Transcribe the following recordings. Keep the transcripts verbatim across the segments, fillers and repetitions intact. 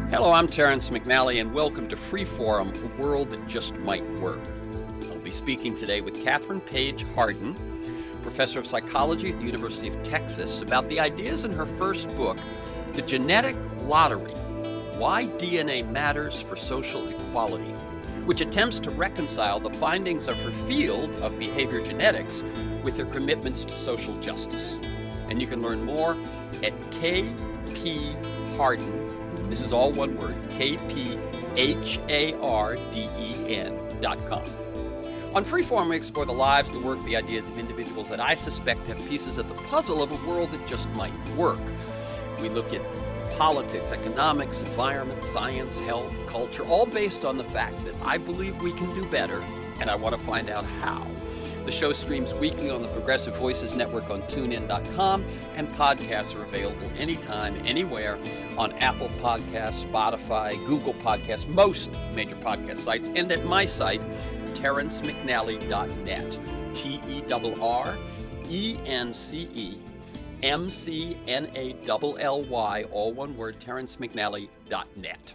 Hello, I'm Terrence McNally, and welcome to Freeform, a world that just might work. I'll be speaking today with Katherine Paige Harden, professor of psychology at the University of Texas, about the ideas in her first book, The Genetic Lottery: Why D N A Matters for Social Equality, which attempts to reconcile the findings of her field of behavior genetics with her commitments to social justice. And you can learn more at K P Harden. This is all one word, K P H A R D E N dot com. On Freeform, we explore the lives, the work, the ideas of individuals that I suspect have pieces of the puzzle of a world that just might work. We look at politics, economics, environment, science, health, culture, all based on the fact that I believe we can do better, and I want to find out how. The show streams weekly on the Progressive Voices Network on tune in dot com, and podcasts are available anytime, anywhere on Apple Podcasts, Spotify, Google Podcasts, most major podcast sites, and at my site, terrence mcnally dot net. T E R R E N C E M C N A L L Y, all one word, terrence mcnally dot net.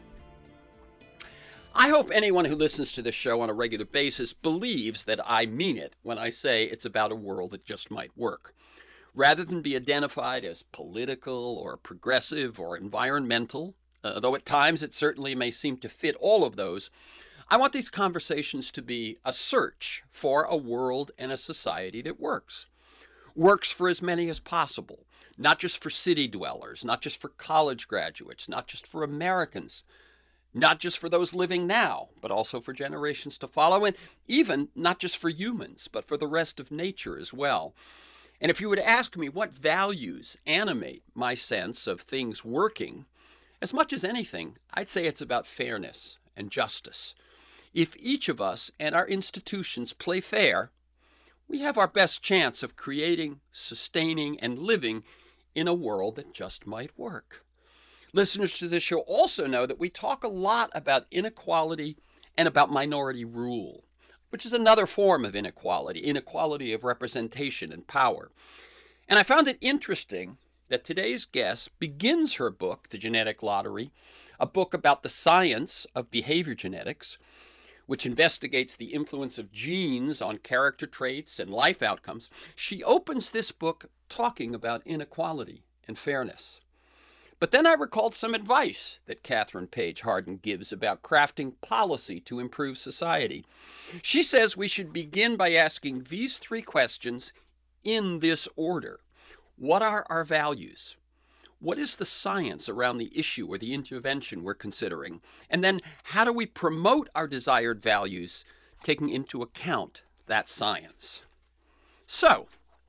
I hope anyone who listens to this show on a regular basis believes that I mean it when I say it's about a world that just might work. Rather than be identified as political or progressive or environmental, uh, though at times it certainly may seem to fit all of those, I want these conversations to be a search for a world and a society that works. Works for as many as possible, not just for city dwellers, not just for college graduates, not just for Americans, not just for those living now, but also for generations to follow, and even not just for humans, but for the rest of nature as well. And if you were to ask me what values animate my sense of things working, as much as anything, I'd say it's about fairness and justice. If each of us and our institutions play fair, we have our best chance of creating, sustaining, and living in a world that just might work. Listeners to this show also know that we talk a lot about inequality and about minority rule, which is another form of inequality, inequality of representation and power. And I found it interesting that today's guest begins her book, The Genetic Lottery, a book about the science of behavior genetics, which investigates the influence of genes on character traits and life outcomes. She opens this book talking about inequality and fairness. But then I recalled some advice that Katherine Paige Harden gives about crafting policy to improve society. She says we should begin by asking these three questions in this order. What are our values? What is the science around the issue or the intervention we're considering? And then how do we promote our desired values, taking into account that science? So,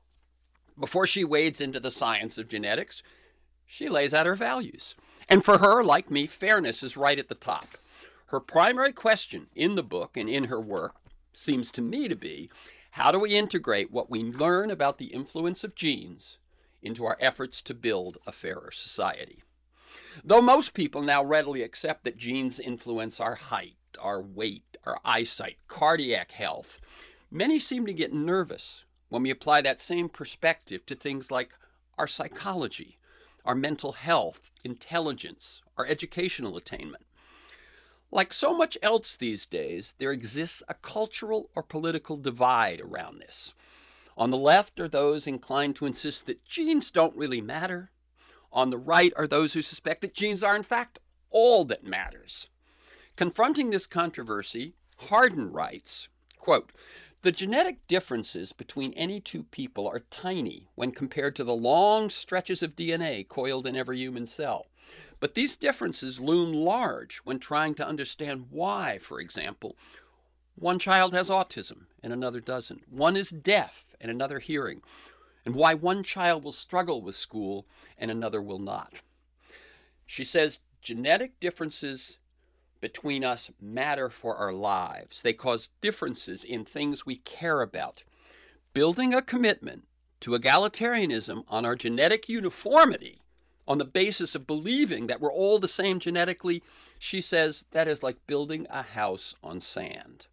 before she wades into the science of genetics, she lays out her values. And for her, like me, fairness is right at the top. Her primary question in the book and in her work seems to me to be, how do we integrate what we learn about the influence of genes into our efforts to build a fairer society? Though most people now readily accept that genes influence our height, our weight, our eyesight, cardiac health, many seem to get nervous when we apply that same perspective to things like our psychology, our mental health, intelligence, our educational attainment. Like so much else these days, there exists a cultural or political divide around this. On the left are those inclined to insist that genes don't really matter. On the right are those who suspect that genes are in fact all that matters. Confronting this controversy, Harden writes, quote, "The genetic differences between any two people are tiny when compared to the long stretches of D N A coiled in every human cell. But these differences loom large when trying to understand why, for example, one child has autism and another doesn't. One is deaf and another hearing. And why one child will struggle with school and another will not." She says genetic differences between us matter for our lives. They cause differences in things we care about. Building a commitment to egalitarianism on our genetic uniformity, on the basis of believing that we're all the same genetically, she says that is like building a house on sand.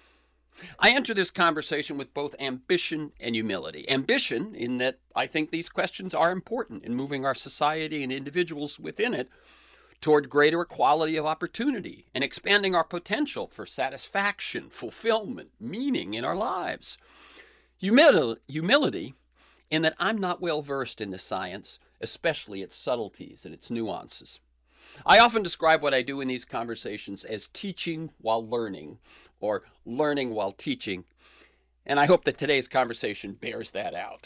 I enter this conversation with both ambition and humility. Ambition, in that I think these questions are important in moving our society and individuals within it toward greater equality of opportunity and expanding our potential for satisfaction, fulfillment, meaning in our lives. Humil- humility in that I'm not well versed in this science, especially its subtleties and its nuances. I often describe what I do in these conversations as teaching while learning, or learning while teaching, and I hope that today's conversation bears that out.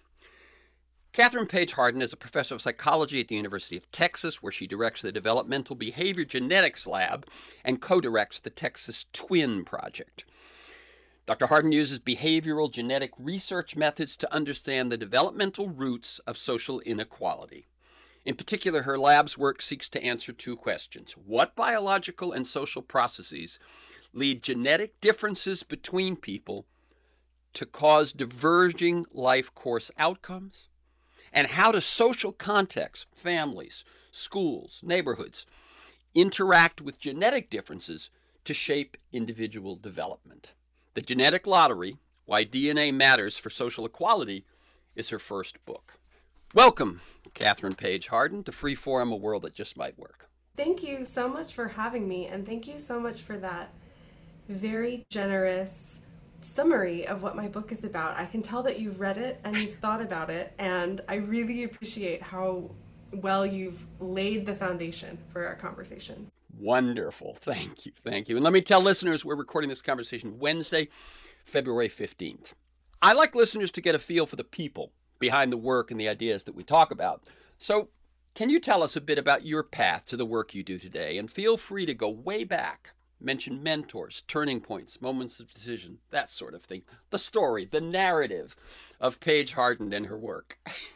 Kathryn Paige Harden is a professor of psychology at the University of Texas, where she directs the Developmental Behavior Genetics Lab and co-directs the Texas Twin Project. Doctor Harden uses behavioral genetic research methods to understand the developmental roots of social inequality. In particular, her lab's work seeks to answer two questions. What biological and social processes lead genetic differences between people to cause diverging life course outcomes? And how do social contexts, families, schools, neighborhoods, interact with genetic differences to shape individual development? The Genetic Lottery, Why D N A Matters for Social Equality, is her first book. Welcome, Kathryn Paige Harden, to Freeform, A World That Just Might Work. Thank you so much for having me, and thank you so much for that very generous summary of what my book is about. I can tell that you've read it and you've thought about it, and I really appreciate how well you've laid the foundation for our conversation. Wonderful. Thank you. Thank you. And let me tell listeners, we're recording this conversation Wednesday, February fifteenth. I like listeners to get a feel for the people behind the work and the ideas that we talk about. So can you tell us a bit about your path to the work you do today? And feel free to go way back. Mention mentors, turning points, moments of decision, that sort of thing. The story, the narrative of Paige Harden and her work.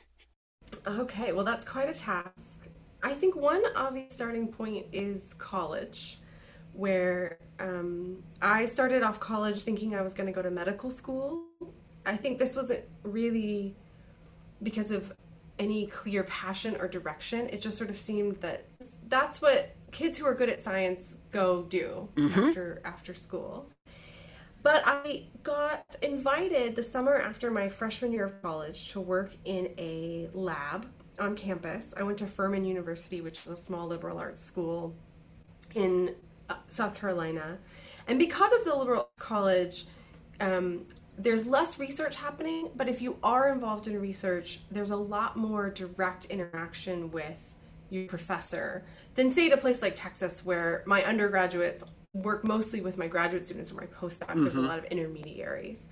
Okay, well, that's quite a task. I think one obvious starting point is college, where um, I started off college thinking I was going to go to medical school. I think this wasn't really because of any clear passion or direction. It just sort of seemed that that's what kids who are good at science go do mm-hmm. after after school. But I got invited the summer after my freshman year of college to work in a lab on campus. I went to Furman University, which is a small liberal arts school in uh, South Carolina. And because it's a liberal college, um, there's less research happening, but if you are involved in research, there's a lot more direct interaction with your professor than, say, at a place like Texas, where my undergraduates work mostly with my graduate students or my postdocs. Mm-hmm. There's a lot of intermediaries.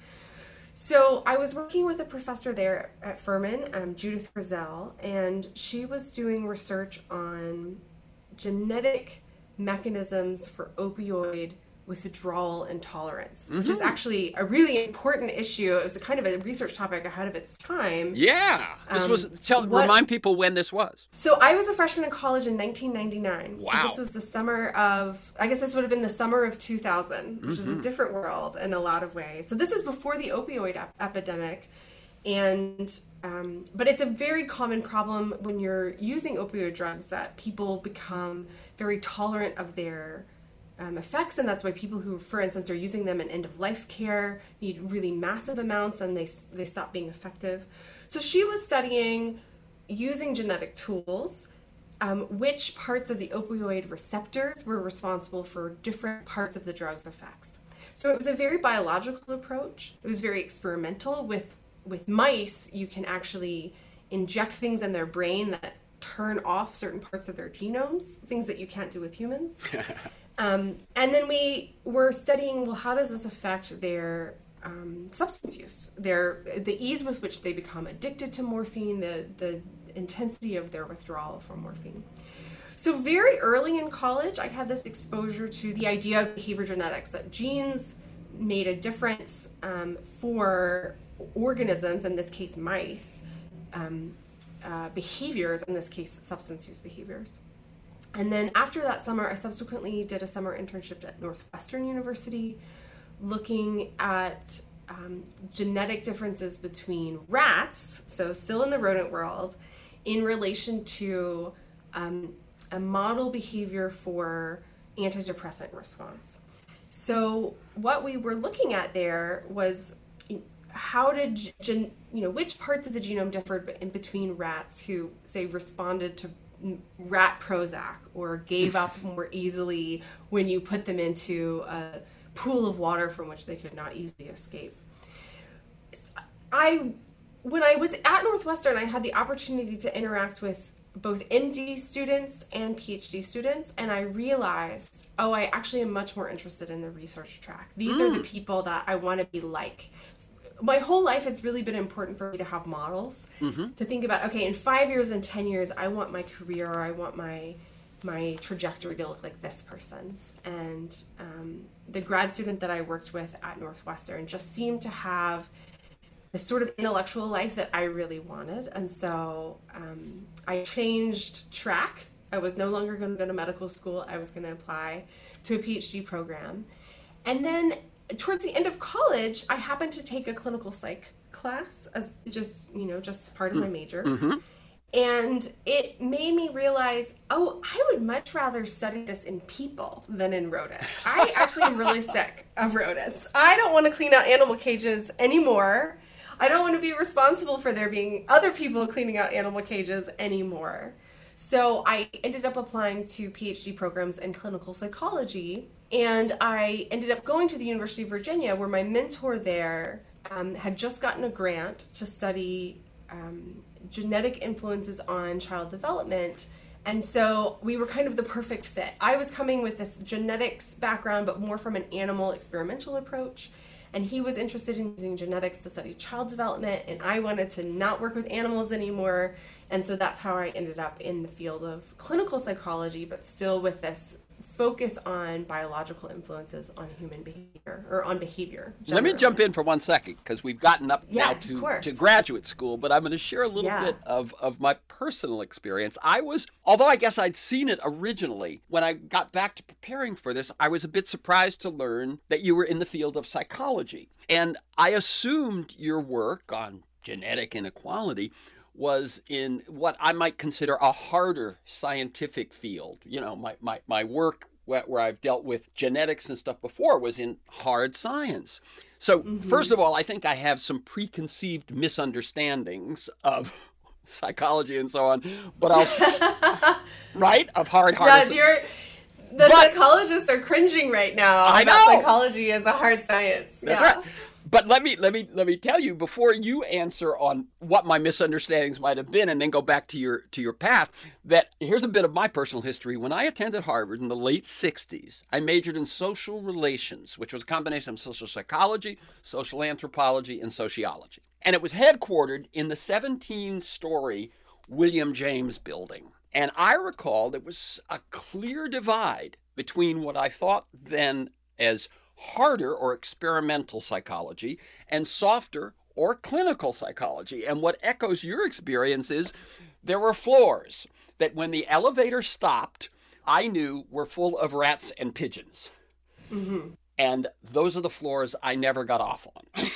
So I was working with a professor there at Furman, um, Judith Grisel, and she was doing research on genetic mechanisms for opioid withdrawal intolerance, mm-hmm. which is actually a really important issue. It was a kind of a research topic ahead of its time. Yeah. This um, was tell what, remind people when this was. So I was a freshman in college in nineteen ninety-nine. Wow. So this was the summer of, I guess this would have been the summer of two thousand, which mm-hmm. is a different world in a lot of ways. So this is before the opioid ep- epidemic. And, um, but it's a very common problem when you're using opioid drugs that people become very tolerant of their Um, effects, and that's why people who, for instance, are using them in end-of-life care need really massive amounts, and they they stop being effective. So she was studying, using genetic tools, um, which parts of the opioid receptors were responsible for different parts of the drug's effects. So it was a very biological approach. It was very experimental. With with mice, you can actually inject things in their brain that turn off certain parts of their genomes, things that you can't do with humans. Um, and then we were studying, well, how does this affect their um, substance use, their the ease with which they become addicted to morphine, the, the intensity of their withdrawal from morphine. So very early in college, I had this exposure to the idea of behavior genetics, that genes made a difference um, for organisms, in this case mice, um, uh, behaviors, in this case substance use behaviors. And then after that summer, I subsequently did a summer internship at Northwestern University, looking at um, genetic differences between rats, so still in the rodent world, in relation to um, a model behavior for antidepressant response. So what we were looking at there was how did, gen, you know, which parts of the genome differed in between rats who, say, responded to rat Prozac or gave up more easily when you put them into a pool of water from which they could not easily escape. I, when I was at Northwestern, I had the opportunity to interact with both M D students and PhD students, and I realized, oh, I actually am much more interested in the research track. These mm. are the people that I want to be like. My whole life, it's really been important for me to have models, mm-hmm. to think about, okay, in five years and ten years, I want my career, or I want my my trajectory to look like this person's. And um, the grad student that I worked with at Northwestern just seemed to have the sort of intellectual life that I really wanted. And so um, I changed track. I was no longer going to go to medical school. I was going to apply to a PhD program. And then towards the end of college, I happened to take a clinical psych class as just, you know, just as part of my major. Mm-hmm. And it made me realize, oh, I would much rather study this in people than in rodents. I actually am really sick of rodents. I don't want to clean out animal cages anymore. I don't want to be responsible for there being other people cleaning out animal cages anymore. So I ended up applying to PhD programs in clinical psychology, and I ended up going to the University of Virginia, where my mentor there um, had just gotten a grant to study um, genetic influences on child development. And so we were kind of the perfect fit. I was coming with this genetics background, but more from an animal experimental approach. And he was interested in using genetics to study child development, and I wanted to not work with animals anymore. And so that's how I ended up in the field of clinical psychology, but still with this focus on biological influences on human behavior, or on behavior generally. Let me jump in for one second, because we've gotten up yes, now to, to graduate school, but I'm going to share a little yeah. bit of, of my personal experience. I was, although I guess I'd seen it originally, when I got back to preparing for this, I was a bit surprised to learn that you were in the field of psychology. And I assumed your work on genetic inequality was in what I might consider a harder scientific field. You know, my, my, my work where, where I've dealt with genetics and stuff before was in hard science. So mm-hmm. first of all, I think I have some preconceived misunderstandings of psychology and so on, but I'll, right? Of hard, hard. Yeah, you're, the but, psychologists are cringing right now I about know. Psychology as a hard science. That's yeah. right. But let me let me let me tell you, before you answer on what my misunderstandings might have been, and then go back to your to your path, that here's a bit of my personal history. When I attended Harvard in the late sixties, I majored in social relations, which was a combination of social psychology, social anthropology, and sociology. And it was headquartered in the seventeen-story William James building. And I recall there was a clear divide between what I thought then as harder or experimental psychology and softer or clinical psychology. And what echoes your experience is there were floors that when the elevator stopped, I knew were full of rats and pigeons. Mm-hmm. And those are the floors I never got off on.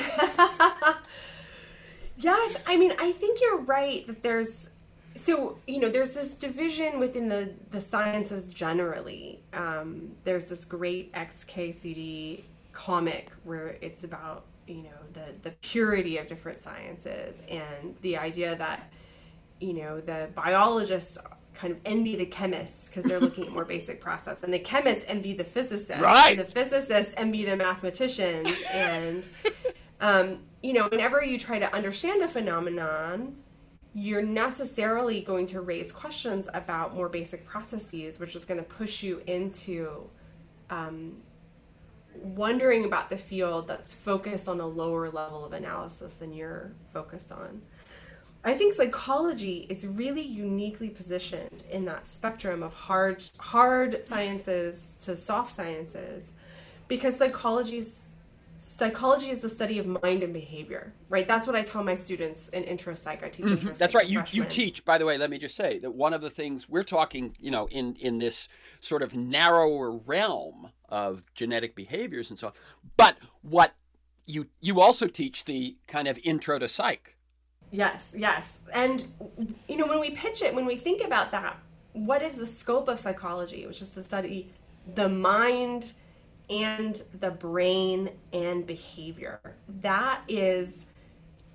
Yes, I mean, I think you're right that there's, so, you know, there's this division within the, the sciences generally. Um, there's this great X K C D comic where it's about, you know, the, the purity of different sciences and the idea that, you know, the biologists kind of envy the chemists because they're looking at more basic process, and the chemists envy the physicists, right. and the physicists envy the mathematicians. And, um, you know, whenever you try to understand a phenomenon, you're necessarily going to raise questions about more basic processes, which is going to push you into um, wondering about the field that's focused on a lower level of analysis than you're focused on. I think psychology is really uniquely positioned in that spectrum of hard, hard sciences to soft sciences, because psychology's Psychology is the study of mind and behavior, right? That's what I tell my students in intro psych. I teach mm-hmm. intro psych. That's right. You freshmen. you teach, by the way, let me just say that one of the things we're talking, you know, in, in this sort of narrower realm of genetic behaviors and so on. But what you you also teach the kind of intro to psych. Yes, yes. And, you know, when we pitch it, when we think about that, what is the scope of psychology, which is to study the mind and the brain and behavior. That is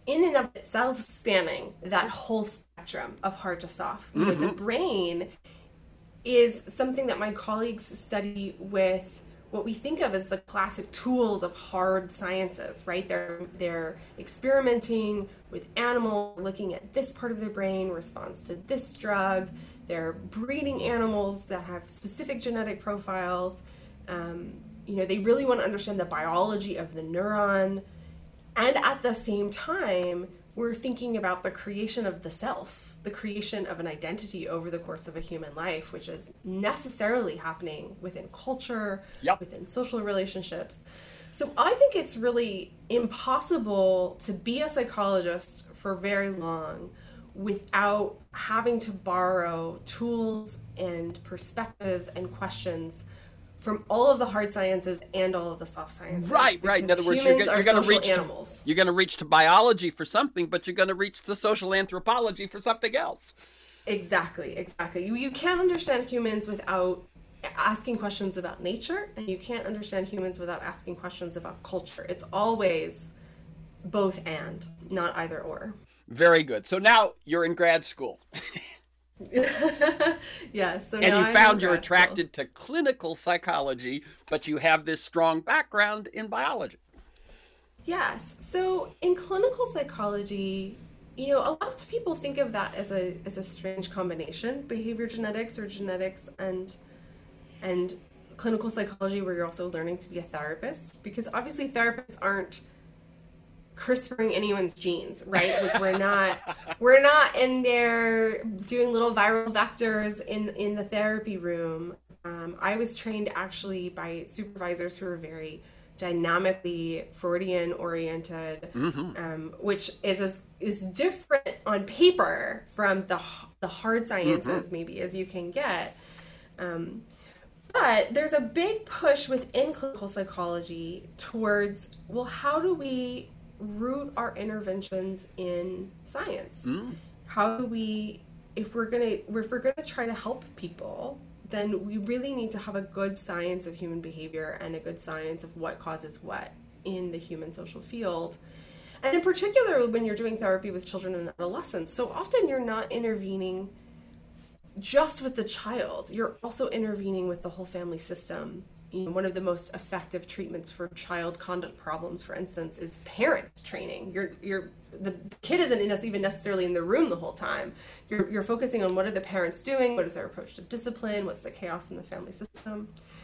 in and of itself spanning that whole spectrum of hard to soft. You know, Mm-hmm. the brain is something that my colleagues study with what we think of as the classic tools of hard sciences, right? They're they're experimenting with animals, looking at this part of their brain responds to this drug. They're breeding animals that have specific genetic profiles. Um, you know, they really want to understand the biology of the neuron. And at the same time, we're thinking about the creation of the self, the creation of an identity over the course of a human life, which is necessarily happening within culture, Yep. within social relationships. So I think it's really impossible to be a psychologist for very long without having to borrow tools and perspectives and questions from all of the hard sciences and all of the soft sciences. Right, right. In other words, you're, humans go- you're are going to social reach to, animals. you're going to reach to biology for something, but you're going to reach to social anthropology for something else. Exactly, exactly. You, you can't understand humans without asking questions about nature, and you can't understand humans without asking questions about culture. It's always both and, not either or. Very good. So now you're in grad school. Yes. So And now you I'm found in you're grad school. attracted to clinical psychology, but you have this strong background in biology. Yes. So in clinical psychology, you know, a lot of people think of that as a as a strange combination, behavior genetics or genetics and and clinical psychology, where you're also learning to be a therapist, because obviously therapists aren't CRISPRing anyone's genes, right? Like we're not we're not in there doing little viral vectors in in the therapy room. Um, I was trained actually by supervisors who are very dynamically Freudian oriented, Mm-hmm. um, which is as, is different on paper from the the hard sciences Mm-hmm. maybe as you can get. Um, but there's a big push within clinical psychology towards, well, how do we root our interventions in science? Mm. How do we, if we're gonna, if we're gonna try to help people, then we really need to have a good science of human behavior and a good science of what causes what in the human social field. And in particular, when you're doing therapy with children and adolescents, so often you're not intervening just with the child, you're also intervening with the whole family system. You know, one of the most effective treatments for child conduct problems, for instance, is parent training. You're, you're, the kid isn't even necessarily in the room the whole time. You're, you're focusing on what are the parents doing, what is their approach to discipline, what's the chaos in the family system.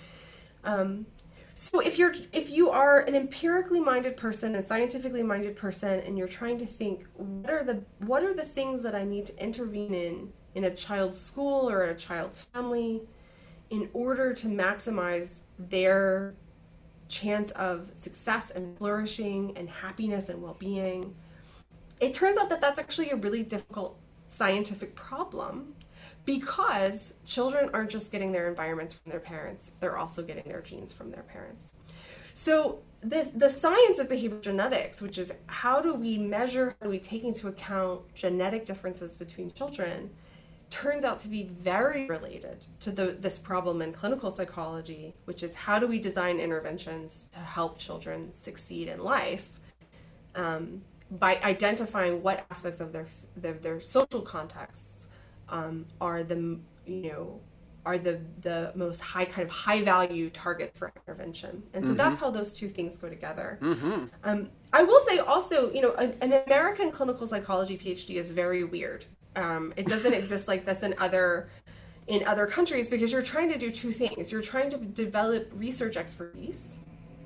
Um, so if you're, if you are an empirically minded person, a scientifically minded person, and you're trying to think, what are the, what are the things that I need to intervene in in a child's school or a child's family in order to maximize their chance of success and flourishing and happiness and well-being, it turns out that that's actually a really difficult scientific problem, because children aren't just getting their environments from their parents, they're also getting their genes from their parents. So the, the science of behavior genetics, which is how do we measure, how do we take into account genetic differences between children, turns out to be very related to the, this problem in clinical psychology, which is how do we design interventions to help children succeed in life, um, by identifying what aspects of their their, their social contexts um, are the you know are the the most high kind of high value target for intervention. And so Mm-hmm. that's how those two things go together. Mm-hmm. Um, I will say also, you know, an, an American clinical psychology PhD is very weird. Um, it doesn't exist like this in other in other countries, because you're trying to do two things. You're trying to develop research expertise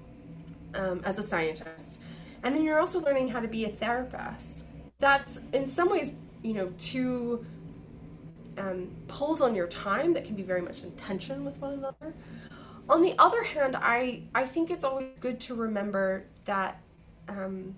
um, as a scientist, and then you're also learning how to be a therapist. That's in some ways, you know, two um, pulls on your time that can be very much in tension with one another. On the other hand, I, I think it's always good to remember that um,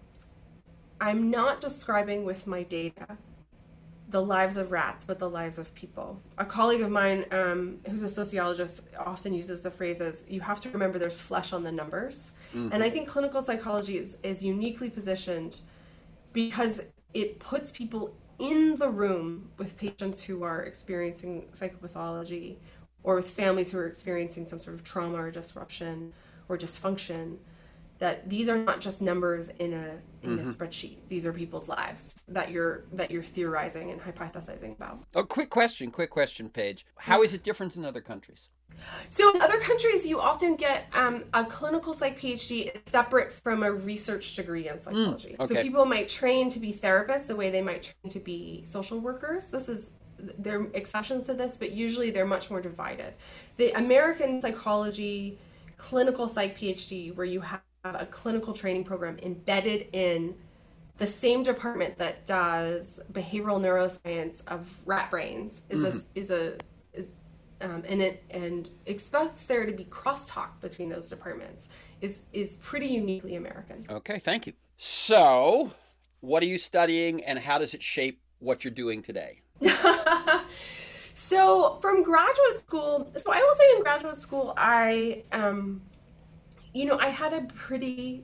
I'm not describing with my data the lives of rats, but the lives of people. A colleague of mine, um, who's a sociologist, often uses the phrase as, you have to remember there's flesh on the numbers. Mm-hmm. And I think clinical psychology is, is uniquely positioned because it puts people in the room with patients who are experiencing psychopathology, or with families who are experiencing some sort of trauma or disruption or dysfunction, that these are not just numbers in a in mm-hmm. a spreadsheet. These are people's lives that you're that you're theorizing and hypothesizing about. Oh, quick question, quick question, Paige. How is it different in other countries? So in other countries, you often get um, a clinical psych PhD separate from a research degree in psychology. Mm, okay. So people might train to be therapists the way they might train to be social workers. This is there are exceptions to this, but usually they're much more divided. The American psychology clinical psych PhD, where you have a clinical training program embedded in the same department that does behavioral neuroscience of rat brains, is mm-hmm. a is a is um, and it and expects there to be crosstalk between those departments is is pretty uniquely American. Okay, thank you. So, what are you studying, and how does it shape what you're doing today? So from graduate school, so I will say in graduate school, I, um, you know, I had a pretty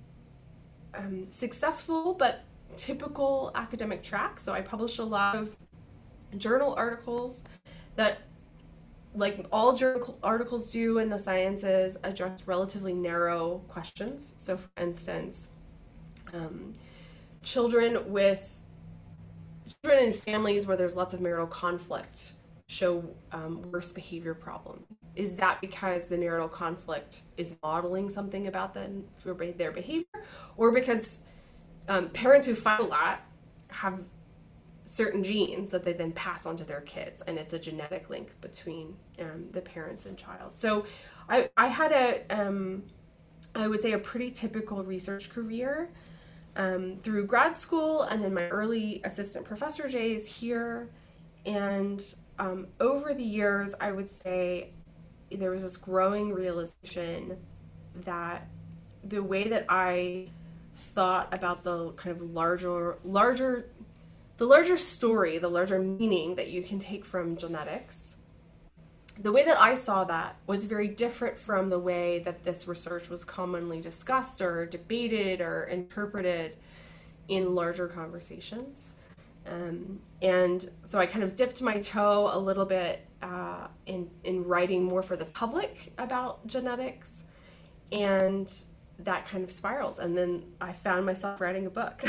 um, successful but typical academic track. So I published a lot of journal articles that, like all journal articles do in the sciences, address relatively narrow questions. So for instance, um, children with Children in families where there's lots of marital conflict show um, worse behavior problems. Is that because the marital conflict is modeling something about them for their behavior, or because um, parents who fight a lot have certain genes that they then pass on to their kids, and it's a genetic link between um, the parents and child? So I, I had a, um, I would say a pretty typical research career. Um, through grad school and then my early assistant professor days here. And um, over the years, I would say there was this growing realization that the way that I thought about the kind of larger, larger, the larger story, the larger meaning that you can take from genetics, the way that I saw that was very different from the way that this research was commonly discussed or debated or interpreted in larger conversations. Um, and so I kind of dipped my toe a little bit uh, in, in writing more for the public about genetics, and that kind of spiraled. And then I found myself writing a book.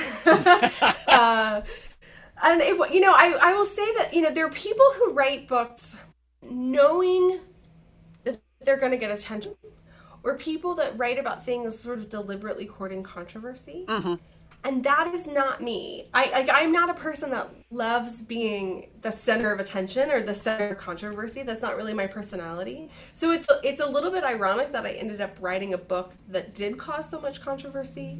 uh, and, it, you know, I, I will say that, you know, there are people who write books knowing that they're going to get attention, or people that write about things sort of deliberately courting controversy. Mm-hmm. And that is not me. I, I, I'm not a person that loves being the center of attention or the center of controversy. That's not really my personality. So it's, it's a little bit ironic that I ended up writing a book that did cause so much controversy.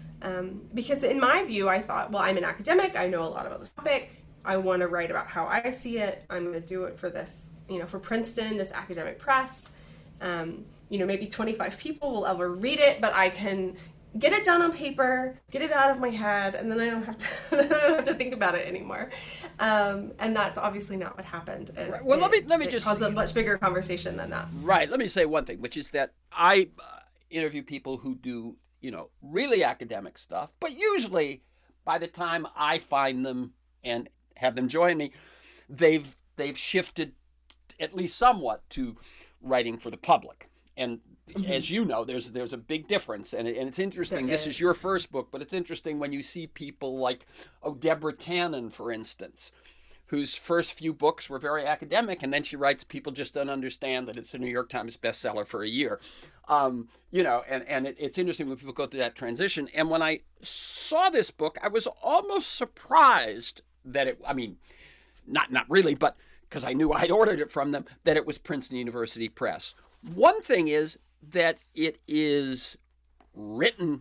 Um, because in my view, I thought, well, I'm an academic. I know a lot about this topic. I want to write about how I see it. I'm going to do it for this, you know, for Princeton, this academic press. Um, you know, maybe twenty-five people will ever read it, but I can get it down on paper, get it out of my head, and then I don't have to, I don't have to think about it anymore. Um, and that's obviously not what happened. It, right. Well, it, let me let me it just caused a much bigger conversation than that. Right. Let me say one thing, which is that I uh, interview people who do, you know, really academic stuff, but usually by the time I find them and have them join me, they've they've shifted at least somewhat to writing for the public. And mm-hmm. as you know, there's there's a big difference, and, it, and it's interesting. There this is. is your first book, but it's interesting when you see people like, oh, Deborah Tannen, for instance, whose first few books were very academic, and then she writes People Just Don't Understand that it's a New York Times bestseller for a year. Um, you know, and, and it, it's interesting when people go through that transition. And when I saw this book, I was almost surprised that it, I mean, not not really, but because I knew I'd ordered it from them, that it was Princeton University Press. One thing is that it is written,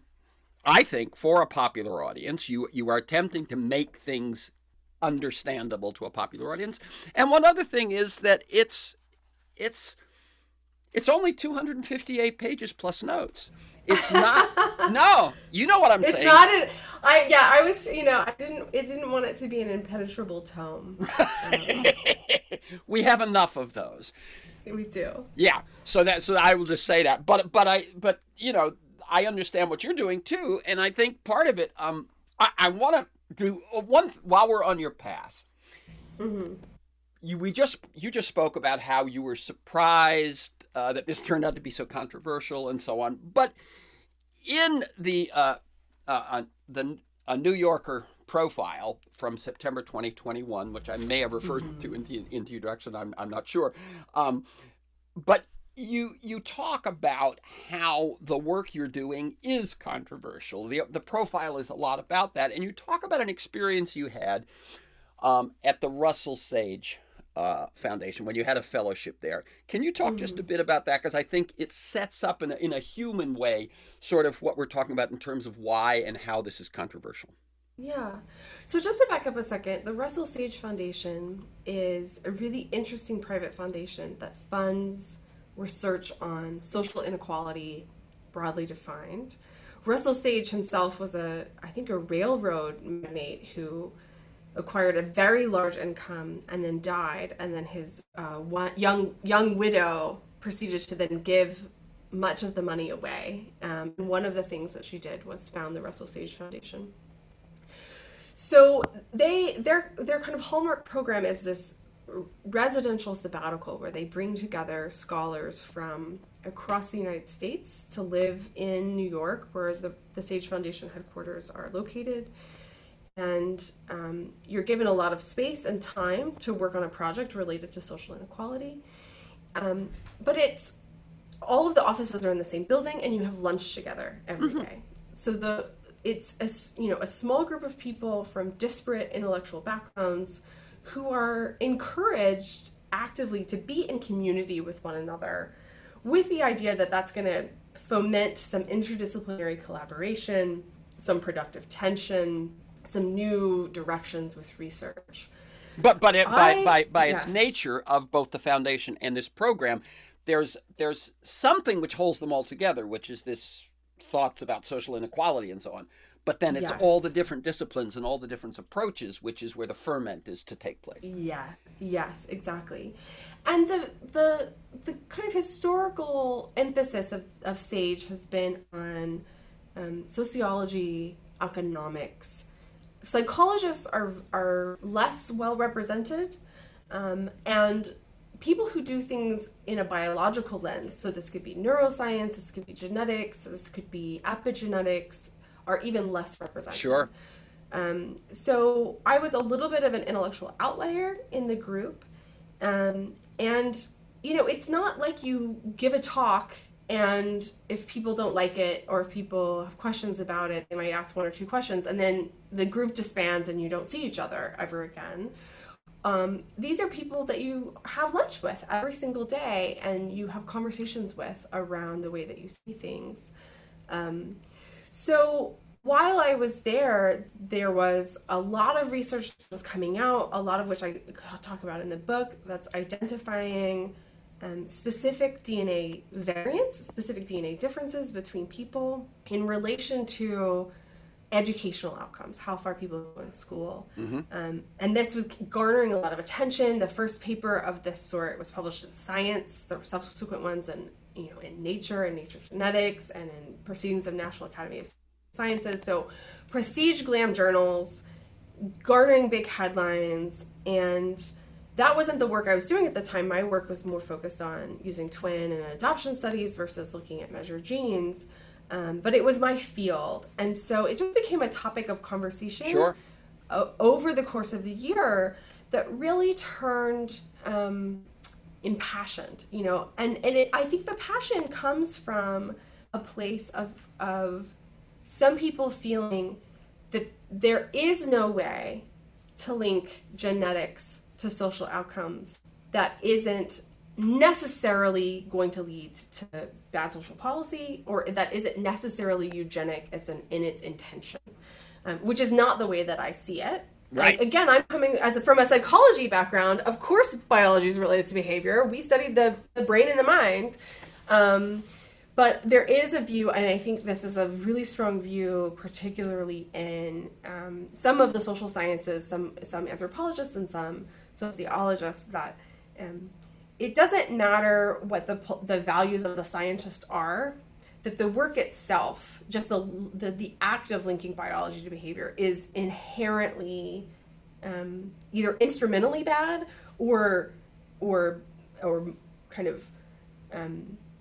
I think, for a popular audience. You you are attempting to make things understandable to a popular audience. And one other thing is that it's it's it's only two hundred fifty-eight pages plus notes. It's not. No, you know what I'm it's saying. It's not. An, I yeah. I was. You know. I didn't. It didn't want it to be an impenetrable tome. Um, we have enough of those. We do. Yeah. So that. So I will just say that. But but I. But you know. I understand what you're doing too, and I think part of it. Um. I, I want to do one while we're on your path. Mm-hmm. You we just you just spoke about how you were surprised uh, that this turned out to be so controversial and so on. But in the uh, uh, the a New Yorker profile from September twenty twenty-one, which I may have referred mm-hmm. to in the introduction, I'm I'm not sure, um, but you you talk about how the work you're doing is controversial. The the profile is a lot about that, and you talk about an experience you had um, at the Russell Sage Uh, Foundation when you had a fellowship there. Can you talk mm-hmm. just a bit about that? Because I think it sets up in a, in a human way sort of what we're talking about in terms of why and how this is controversial. Yeah. So just to back up a second, the Russell Sage Foundation is a really interesting private foundation that funds research on social inequality, broadly defined. Russell Sage himself was a, I think, a railroad magnate who acquired a very large income and then died, and then his uh, one, young young widow proceeded to then give much of the money away. Um, and one of the things that she did was found the Russell Sage Foundation. So they their their kind of hallmark program is this residential sabbatical where they bring together scholars from across the United States to live in New York, where the, the Sage Foundation headquarters are located. And um, you're given a lot of space and time to work on a project related to social inequality. Um, but it's all of the offices are in the same building, and you have lunch together every mm-hmm. day. So the it's a, you know a small group of people from disparate intellectual backgrounds who are encouraged actively to be in community with one another, with the idea that that's going to foment some interdisciplinary collaboration, some productive tension, some new directions with research. But but it, I, by by by yeah. its nature of both the foundation and this program, there's there's something which holds them all together, which is this thoughts about social inequality and so on. But then it's yes. all the different disciplines and all the different approaches, which is where the ferment is to take place. Yeah, yes, exactly. And the the the kind of historical emphasis of, of Sage has been on um, sociology, economics. Psychologists are are less well represented, um, and people who do things in a biological lens, so this could be neuroscience, this could be genetics, this could be epigenetics, are even less represented. Sure. Um, so I was a little bit of an intellectual outlier in the group, um, and you know, it's not like you give a talk and if people don't like it or if people have questions about it, they might ask one or two questions, and then the group disbands and you don't see each other ever again. Um, these are people that you have lunch with every single day and you have conversations with around the way that you see things. Um, so while I was there, there was a lot of research that was coming out, a lot of which I talk about in the book, that's identifying um, specific D N A variants, specific D N A differences between people in relation to educational outcomes, how far people go in school. Mm-hmm. Um, and this was garnering a lot of attention. The first paper of this sort was published in Science, the subsequent ones in, you know, in Nature and Nature Genetics and in Proceedings of National Academy of Sciences. So prestige glam journals, garnering big headlines, and that wasn't the work I was doing at the time. My work was more focused on using twin and adoption studies versus looking at measured genes. Um, but it was my field. And so it just became a topic of conversation sure. o- over the course of the year that really turned um, impassioned, you know, and, and it, I think the passion comes from a place of, of some people feeling that there is no way to link genetics to social outcomes that isn't necessarily going to lead to bad social policy, or that isn't necessarily eugenic as an in its intention, um, which is not the way that I see it. Right. Like, again, I'm coming as a, from a psychology background. Of course, biology is related to behavior. We studied the, the brain and the mind. Um, but there is a view, and I think this is a really strong view, particularly in um, some of the social sciences, some some anthropologists and some sociologists, that um, it doesn't matter what the the values of the scientist are, that the work itself, just the the, the act of linking biology to behavior, is inherently um, either instrumentally bad or or or kind of um,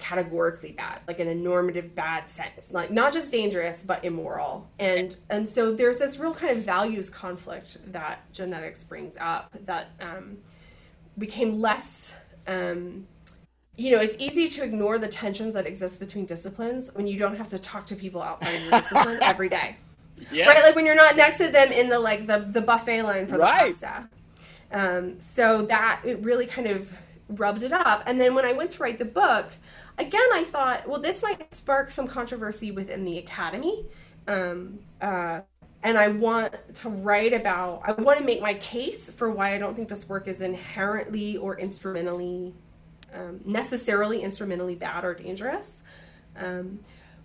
categorically bad, like in a normative bad sense, like not just dangerous, but immoral. And and so there's this real kind of values conflict that genetics brings up that um, became less, um, you know, it's easy to ignore the tensions that exist between disciplines when you don't have to talk to people outside of your discipline every day. Yeah. Right? Like when you're not next to them in the like the, the buffet line for right. the pasta. Um, so that it really kind of rubbed it up. And then when I went to write the book, again, I thought, well, this might spark some controversy within the academy. Um, uh, and I want to write about, I want to make my case for why I don't think this work is inherently or instrumentally, um, necessarily instrumentally bad or dangerous. Um,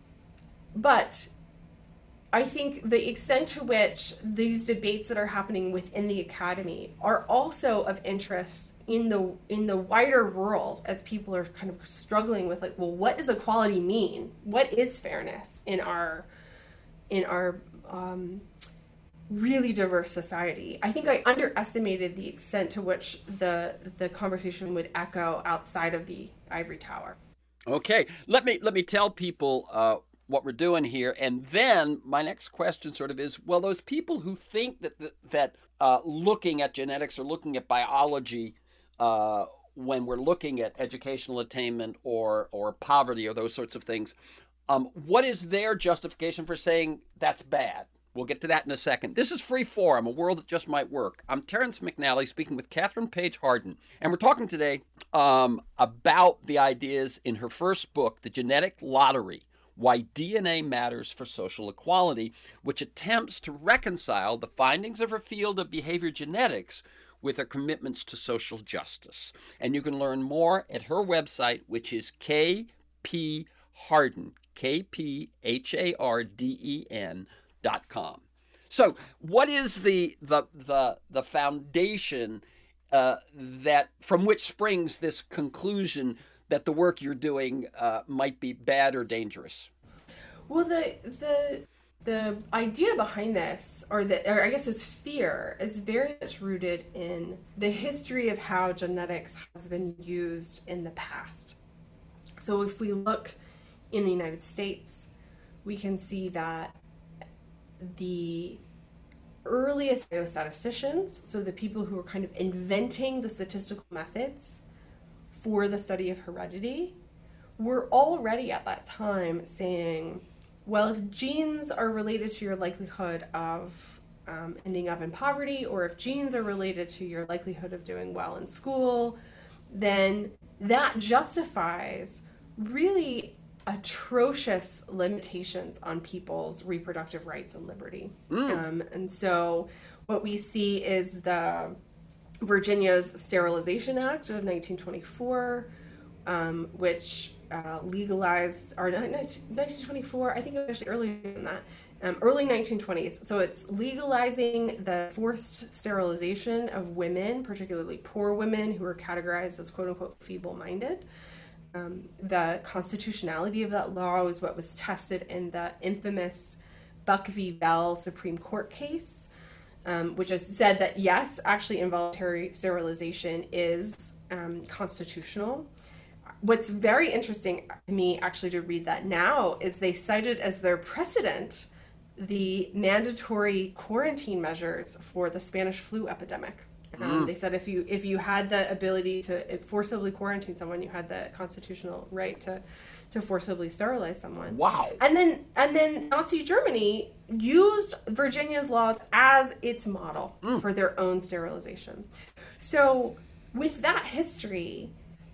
but I think the extent to which these debates that are happening within the academy are also of interest in the in the wider world as people are kind of struggling with like, well, what does equality mean? What is fairness in our in our um, really diverse society? I think I underestimated the extent to which the the conversation would echo outside of the ivory tower. Okay, let me let me tell people uh, what we're doing here, and then my next question sort of is, well, those people who think that that, that uh, looking at genetics or looking at biology uh, when we're looking at educational attainment or or poverty or those sorts of things, um, what is their justification for saying that's bad? We'll get to that in a second. This is Free Forum, a world that just might work. I'm Terrence McNally speaking with Catherine Page Harden, and we're talking today um, about the ideas in her first book, The Genetic Lottery: Why D N A Matters for Social Equality, which attempts to reconcile the findings of her field of behavior genetics with her commitments to social justice. And you can learn more at her website, which is K P Harden, K P H A R D E N dot com. So what is the the the, the foundation uh, that from which springs this conclusion that the work you're doing uh, might be bad or dangerous? Well, the the the idea behind this, or the or I guess this fear, is very much rooted in the history of how genetics has been used in the past. So if we look in the United States, we can see that the earliest biostatisticians, so the people who were kind of inventing the statistical methods for the study of heredity, were already at that time saying, well, if genes are related to your likelihood of um, ending up in poverty, or if genes are related to your likelihood of doing well in school, then that justifies really atrocious limitations on people's reproductive rights and liberty. Mm. Um, and so what we see is the Virginia's Sterilization Act of nineteen twenty-four, um, which uh, legalized, or nineteen twenty-four, I think it was actually earlier than that, um, early nineteen twenties. So it's legalizing the forced sterilization of women, particularly poor women who are categorized as quote-unquote feeble-minded. Um, the constitutionality of that law was what was tested in the infamous Buck v. Bell Supreme Court case, um, which has said that, yes, actually involuntary sterilization is um, constitutional. What's very interesting to me, actually, to read that now, is they cited as their precedent the mandatory quarantine measures for the Spanish flu epidemic. Um, mm. They said if you if you had the ability to forcibly quarantine someone, you had the constitutional right to, to forcibly sterilize someone. Wow. And then and then Nazi Germany used Virginia's laws as its model mm. for their own sterilization. So with that history,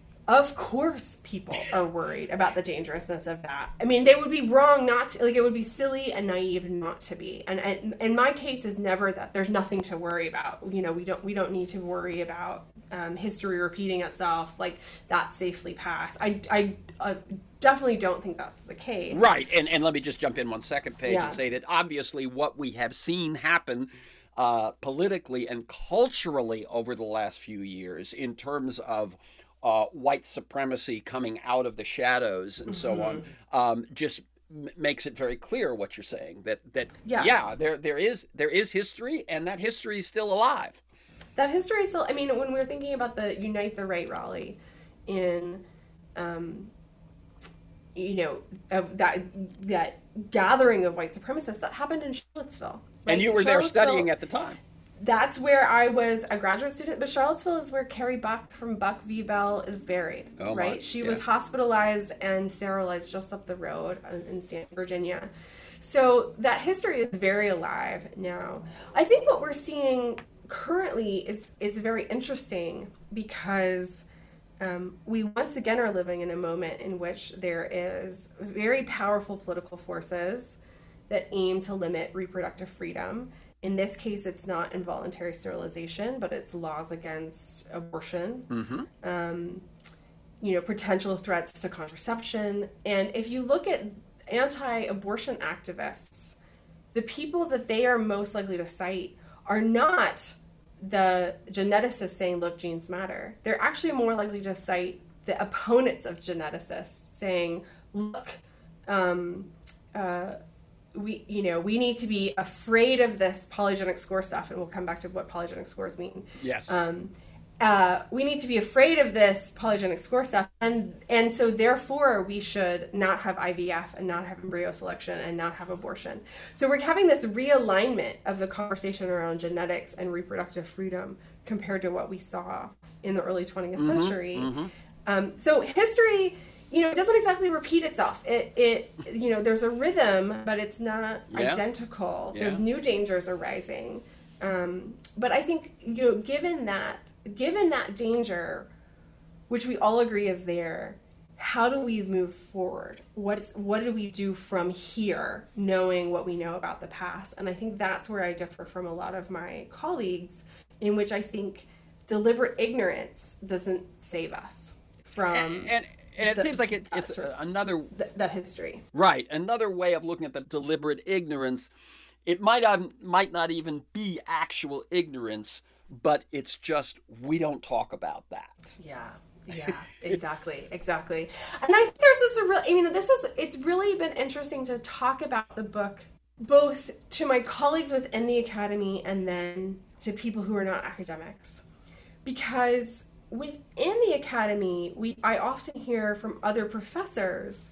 of course people are worried about the dangerousness of that. I mean, they would be wrong not to, like, it would be silly and naive not to be. And, and and my case is never that there's nothing to worry about. You know, we don't we don't need to worry about um, history repeating itself, like that's safely passed. I I uh, definitely don't think that's the case. Right. And and let me just jump in one second, Paige, yeah. and say that obviously what we have seen happen uh, politically and culturally over the last few years in terms of Uh, white supremacy coming out of the shadows and mm-hmm. so on, um, just m- makes it very clear what you're saying. That that yes. yeah, there there is there is history, and that history is still alive. That history is still. I mean, when we were thinking about the Unite the Right rally in um, you know, of that that gathering of white supremacists that happened in Charlottesville. Right? And you were there studying at the time. That's where I was a graduate student, but Charlottesville is where Carrie Buck from Buck v. Bell is buried, oh, right? my, she yeah. was hospitalized and sterilized just up the road in Stanton, Virginia. So that history is very alive now. I think what we're seeing currently is, is very interesting because um, we once again are living in a moment in which there is very powerful political forces that aim to limit reproductive freedom. In this case, it's not involuntary sterilization, but it's laws against abortion, mm-hmm. um, you know, potential threats to contraception. And if you look at anti-abortion activists, the people that they are most likely to cite are not the geneticists saying, look, genes matter. They're actually more likely to cite the opponents of geneticists saying, look, um, uh, we, you know, we need to be afraid of this polygenic score stuff, and we'll come back to what polygenic scores mean. Yes. Um, uh, we need to be afraid of this polygenic score stuff, and and so therefore we should not have I V F and not have embryo selection and not have abortion. So we're having this realignment of the conversation around genetics and reproductive freedom compared to what we saw in the early twentieth mm-hmm, century. Mm-hmm. Um, so history, you know, it doesn't exactly repeat itself. It, it, you know, there's a rhythm, but it's not yeah. identical. Yeah. There's new dangers arising. Um, but I think, you know, given that, given that danger, which we all agree is there, how do we move forward? What's, what do we do from here, knowing what we know about the past? And I think that's where I differ from a lot of my colleagues, in which I think deliberate ignorance doesn't save us from... And, and, and it the, seems like it, it's sort of another... th- that history. Right. Another way of looking at the deliberate ignorance. It might have, might not even be actual ignorance, but it's just we don't talk about that. Yeah. Yeah, exactly, exactly. And I think there's this a real, I mean, this is, it's really been interesting to talk about the book, both to my colleagues within the academy and then to people who are not academics. Because within the academy, we I often hear from other professors,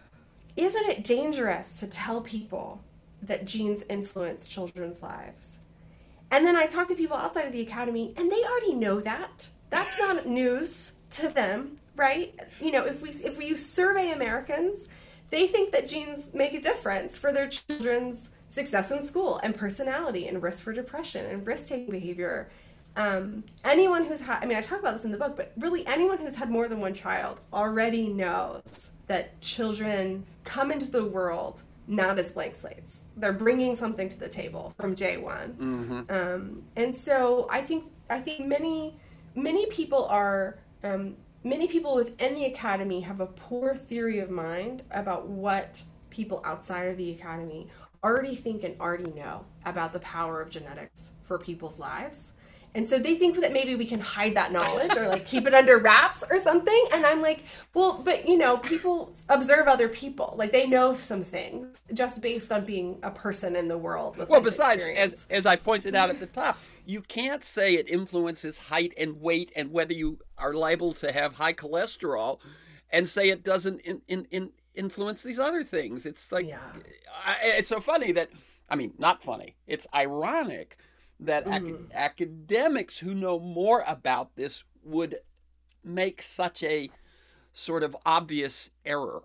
isn't it dangerous to tell people that genes influence children's lives? And then I talk to people outside of the academy, and they already know that. That's not news to them, right? You know, if we if we survey Americans, they think that genes make a difference for their children's success in school and personality and risk for depression and risk-taking behavior. Um, anyone who's had, I mean, I talk about this in the book, but really anyone who's had more than one child already knows that children come into the world not as blank slates. They're bringing something to the table from day one. Mm-hmm. Um, and so I think I think many many people are um, many people within the academy have a poor theory of mind about what people outside of the academy already think and already know about the power of genetics for people's lives. And so they think that maybe we can hide that knowledge or like keep it under wraps or something. And I'm like, well, but you know, people observe other people. Like they know some things just based on being a person in the world. With Well, life besides, experience. as as I pointed out at the top, you can't say it influences height and weight and whether you are liable to have high cholesterol and say it doesn't in, in, in influence these other things. It's like, Yeah. I, it's so funny that, I mean, not funny. It's ironic that Mm. ac- academics who know more about this would make such a sort of obvious error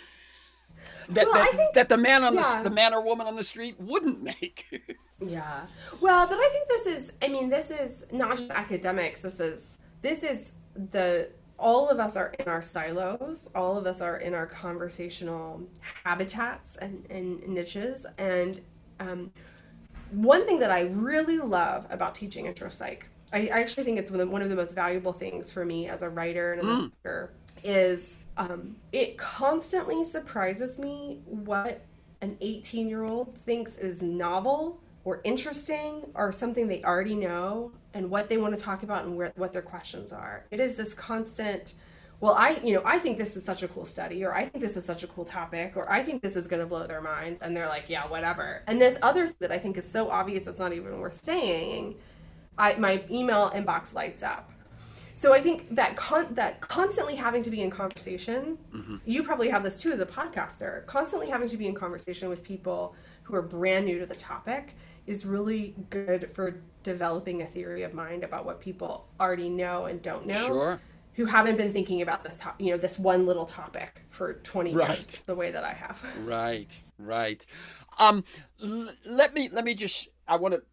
that, Well, that, I think- that the man on yeah. the the man or woman on the street wouldn't make. Yeah. Well, but I think this is, I mean, this is not just academics. This is, this is the, all of us are in our silos. All of us are in our conversational habitats and, and niches. And um, one thing that I really love about teaching intro psych, I, I actually think it's one of, one of the most valuable things for me as a writer and as a thinker, is um, it constantly surprises me what an eighteen-year-old thinks is novel or interesting or something they already know and what they want to talk about and where, what their questions are. It is this constant, well, I, you know, I think this is such a cool study, or I think this is such a cool topic, or I think this is going to blow their minds. And they're like, yeah, whatever. And this other that I think is so obvious it's not even worth saying, I, my email inbox lights up. So I think that con- that constantly having to be in conversation, mm-hmm. you probably have this too as a podcaster, constantly having to be in conversation with people who are brand new to the topic is really good for developing a theory of mind about what people already know and don't know. Sure. Who haven't been thinking about this top, you know, this one little topic for twenty right. years, the way that I have. Right, right. Um, l- let me let me just. I want to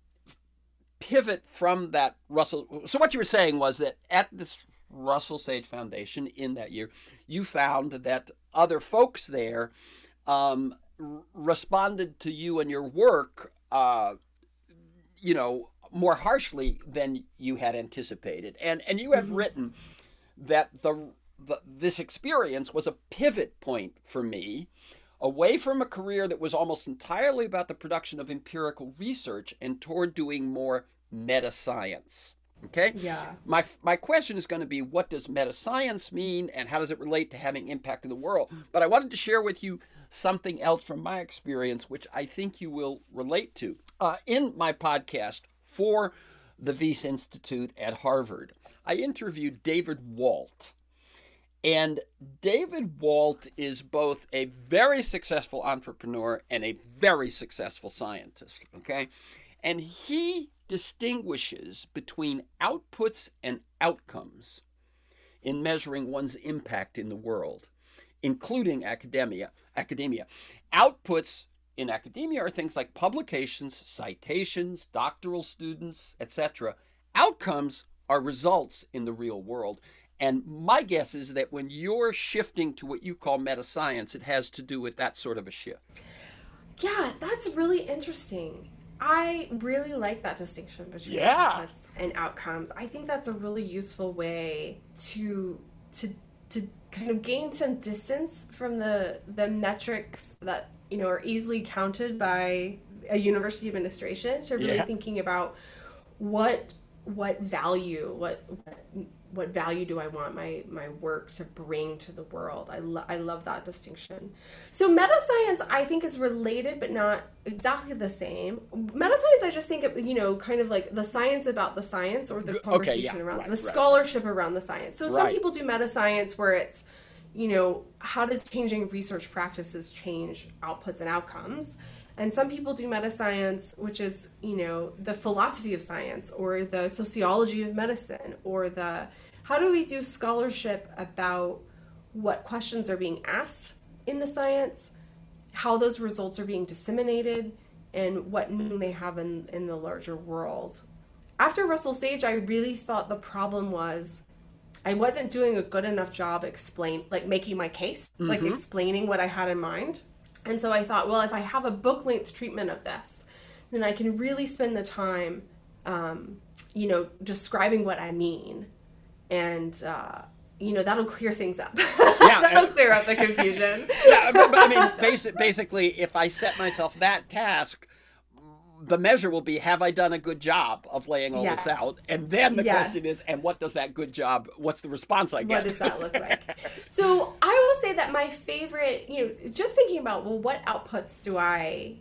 pivot from that Russell. So what you were saying was that at this Russell Sage Foundation in that year, you found that other folks there um, r- responded to you and your work, uh, you know, more harshly than you had anticipated, and and you have mm-hmm. written that the, the this experience was a pivot point for me away from a career that was almost entirely about the production of empirical research and toward doing more meta-science. Okay? Yeah. My my question is going to be, what does meta-science mean and how does it relate to having impact in the world? But I wanted to share with you something else from my experience, which I think you will relate to. Uh, in my podcast for the Wyss Institute at Harvard, I interviewed David Walt. And David Walt is both a very successful entrepreneur and a very successful scientist, okay? And he distinguishes between outputs and outcomes in measuring one's impact in the world, including academia. Academia. Outputs in academia are things like publications, citations, doctoral students, et cetera. Outcomes are results in the real world. And my guess is that when you're shifting to what you call meta-science, it has to do with that sort of a shift. Yeah, that's really interesting. I really like that distinction between yeah. outputs and outcomes. I think that's a really useful way to to to kind of gain some distance from the the metrics that, you know, are easily counted by a university administration, to really yeah. thinking about what what value, what, what what value do I want my my work to bring to the world. I, lo- I love that distinction. So meta-science, I think, is related but not exactly the same. Meta-science, I just think of, you know, kind of like the science about the science, or the conversation okay, yeah, around right, the right. scholarship around the science. So right. some people do meta-science where it's, you know, how does changing research practices change outputs and outcomes? And some people do meta-science, which is, you know, the philosophy of science, or the sociology of medicine, or the how do we do scholarship about what questions are being asked in the science, how those results are being disseminated, and what meaning they have in, in the larger world. After Russell Sage, I really thought the problem was I wasn't doing a good enough job explain, like making my case, mm-hmm. like explaining what I had in mind. And so I thought, well, if I have a book-length treatment of this, then I can really spend the time, um, you know, describing what I mean. And, uh, you know, that'll clear things up. Yeah, that'll clear up the confusion. Yeah, but, but I mean, basic, basically, if I set myself that task, the measure will be, have I done a good job of laying all yes. this out? And then the yes. question is, and what does that good job, what's the response I get? What does that look like? So I will say that my favorite, you know, just thinking about, well, what outputs do I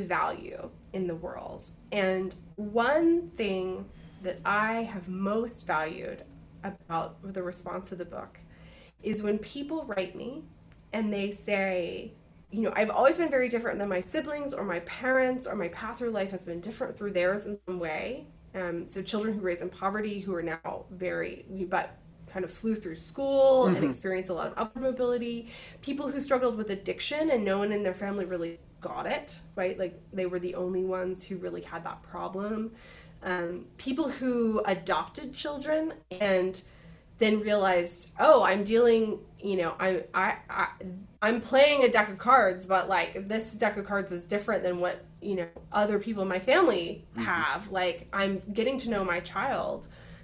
value in the world? And one thing that I have most valued about the response to the book is when people write me and they say, you know, I've always been very different than my siblings or my parents, or my path through life has been different through theirs in some way. Um, so children who raised in poverty, who are now very, but kind of flew through school mm-hmm. and experienced a lot of upward mobility. People who struggled with addiction and no one in their family really got it, right? Like they were the only ones who really had that problem. Um, people who adopted children and then realized, oh, I'm dealing, you know, I, I, I, I'm playing a deck of cards, but like this deck of cards is different than what, you know, other people in my family have. Mm-hmm. Like I'm getting to know my child.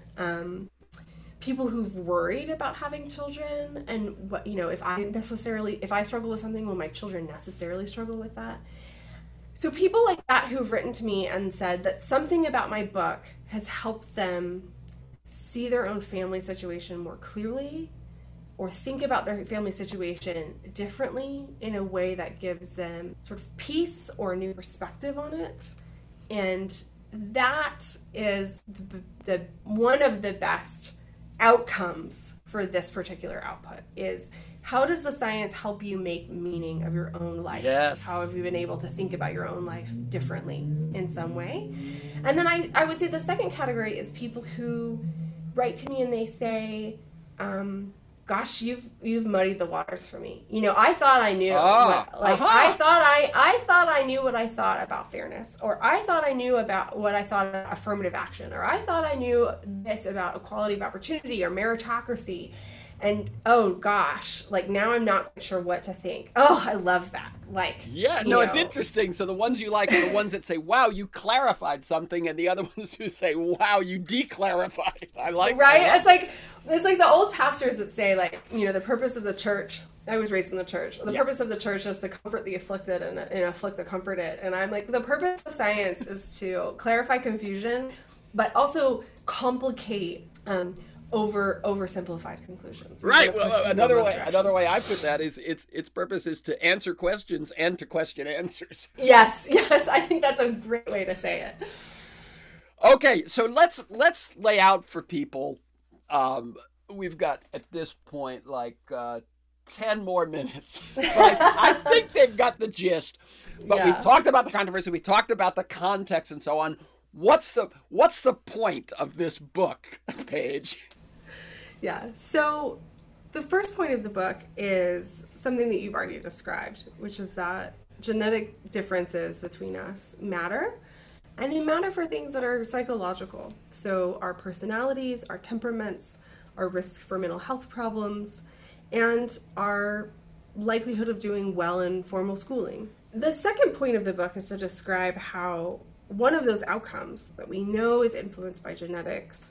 Um, people who've worried about having children and what, you know, if I necessarily, if I struggle with something, will my children necessarily struggle with that? So people like that who've written to me and said that something about my book has helped them see their own family situation more clearly, or think about their family situation differently in a way that gives them sort of peace or a new perspective on it. And that is the, the one of the best outcomes for this particular output is, how does the science help you make meaning of your own life? Yes. How have you been able to think about your own life differently in some way? And then I, I would say the second category is people who write to me and they say, um, gosh, you've you've muddied the waters for me. You know, I thought I knew. Ah, what, like uh-huh. I thought I I thought I knew what I thought about fairness, or I thought I knew about what I thought about affirmative action, or I thought I knew this about equality of opportunity or meritocracy. And oh gosh, like now I'm not sure what to think. Oh, I love that. Like, yeah, no, you it's know, interesting. So the ones you like are the ones that say, wow, you clarified something, and the other ones who say, wow, you declarified. I like right? that. It's like it's like the old pastors that say, like, you know, the purpose of the church. I was raised in the church. The Yeah. purpose of the church is to comfort the afflicted and, and afflict the comforted. And I'm like, the purpose of science is to clarify confusion, but also complicate um, over oversimplified conclusions. We're Right. gonna push Well, in another both way, directions. another way I put that is its its purpose is to answer questions and to question answers. Yes, yes, I think that's a great way to say it. Okay, so let's let's lay out for people. Um, we've got at this point like uh, ten more minutes. But I, I think they've got the gist. But Yeah. we've talked about the controversy. We talked about the context and so on. What's the what's the point of this book, Paige? Yeah. So the first point of the book is something that you've already described, which is that genetic differences between us matter, and they matter for things that are psychological. So our personalities, our temperaments, our risk for mental health problems, and our likelihood of doing well in formal schooling. The second point of the book is to describe how one of those outcomes that we know is influenced by genetics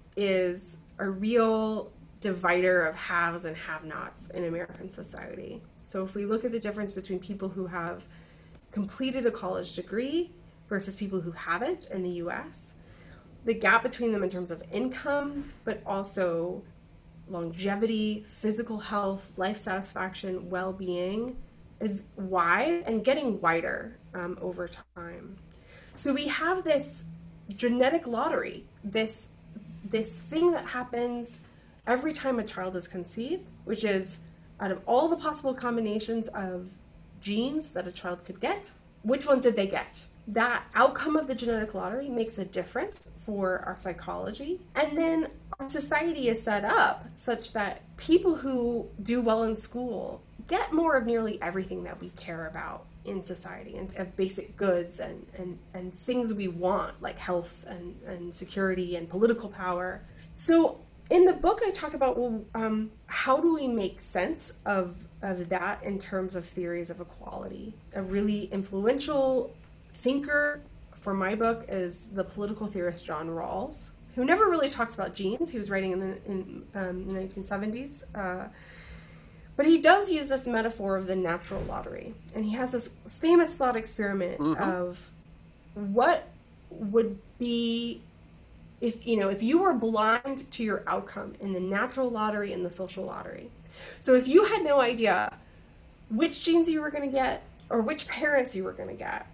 is a real divider of haves and have-nots in American society. So if we look at the difference between people who have completed a college degree versus people who haven't in the U S, the gap between them in terms of income, but also longevity, physical health, life satisfaction, well-being is wide and getting wider um, over time. So we have this genetic lottery, this this thing that happens every time a child is conceived, which is out of all the possible combinations of genes that a child could get, which ones did they get? That outcome of the genetic lottery makes a difference for our psychology. And then our society is set up such that people who do well in school get more of nearly everything that we care about in society, and of basic goods and, and, and things we want, like health and, and security and political power. So in the book, I talk about, well, um, how do we make sense of, of that in terms of theories of equality? A really influential thinker for my book is the political theorist John Rawls, who never really talks about genes. He was writing in the, in, um, the nineteen seventies. Uh, But he does use this metaphor of the natural lottery. And he has this famous thought experiment mm-hmm. of what would be if, you know, if you were blind to your outcome in the natural lottery and the social lottery. So if you had no idea which genes you were going to get or which parents you were going to get,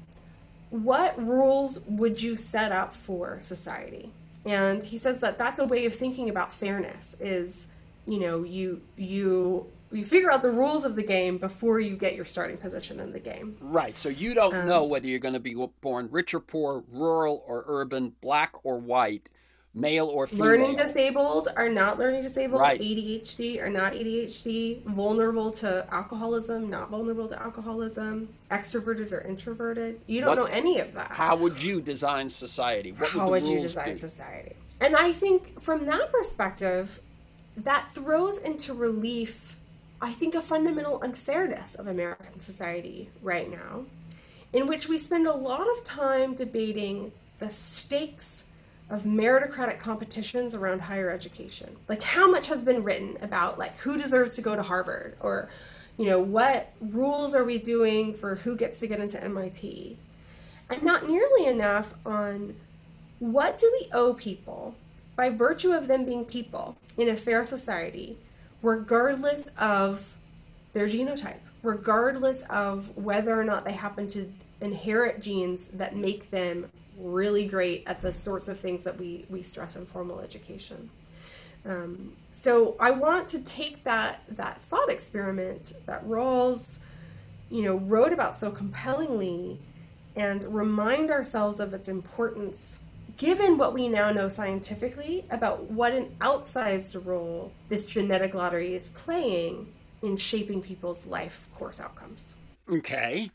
what rules would you set up for society? And he says that that's a way of thinking about fairness is, you know, you you you figure out the rules of the game before you get your starting position in the game. Right. So you don't um, know whether you're going to be born rich or poor, rural or urban, black or white, male or female. Learning disabled or not learning disabled, right. A D H D or not A D H D, vulnerable to alcoholism, not vulnerable to alcoholism, extroverted or introverted. You don't What's, know any of that. How would you design society? What How would, the would rules you design be? society? And I think from that perspective, that throws into relief, I think, a fundamental unfairness of American society right now, in which we spend a lot of time debating the stakes of meritocratic competitions around higher education. Like, how much has been written about, like, who deserves to go to Harvard, or, you know, what rules are we doing for who gets to get into M I T? And not nearly enough on what do we owe people by virtue of them being people in a fair society, regardless of their genotype, regardless of whether or not they happen to inherit genes that make them really great at the sorts of things that we, we stress in formal education. Um, so I want to take that that thought experiment that Rawls, you know, wrote about so compellingly, and remind ourselves of its importance, given what we now know scientifically about what an outsized role this genetic lottery is playing in shaping people's life course outcomes. Okay.